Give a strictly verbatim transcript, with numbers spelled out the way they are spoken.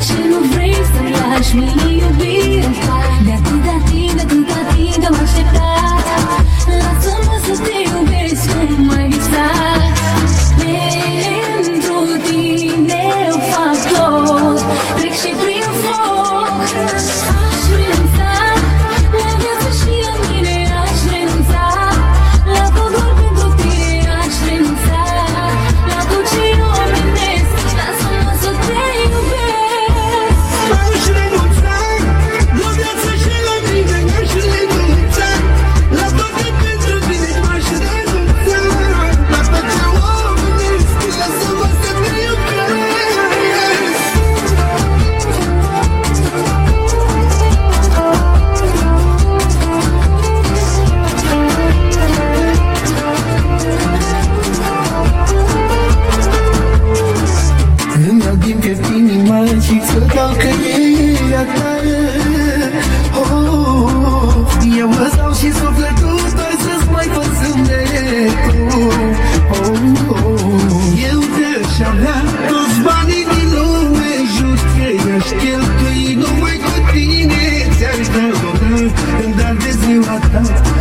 și nu vrei să-mi lași mie iubire. De atâta timp, de atâta timp că m-am așteptat. Lasă-mă să te iubesc cum ai visat. Pentru tine eu fac tot, trec și prin foc. Aș renunța la viață și la mine, aș renunța la tot doar pentru tine, aș renunța la tot ce eu omenesc. Lasă-mă să te iubesc. Aș renunța la viață și la mine, aș renunța la toate pentru tine, aș renunța la tot ce omenesc. Lasă-mă să te iubesc. Îmi iau din piept inima și să dau că e a ta. Oh, eu mă dau și sufletul doar să-ți mai fac zâmbetul. Oh, oh, eu te-aș avea toți banii din lume, just că i-aș cheltui numai cu tine. Ți-aș da o dar, dar de ziua ta.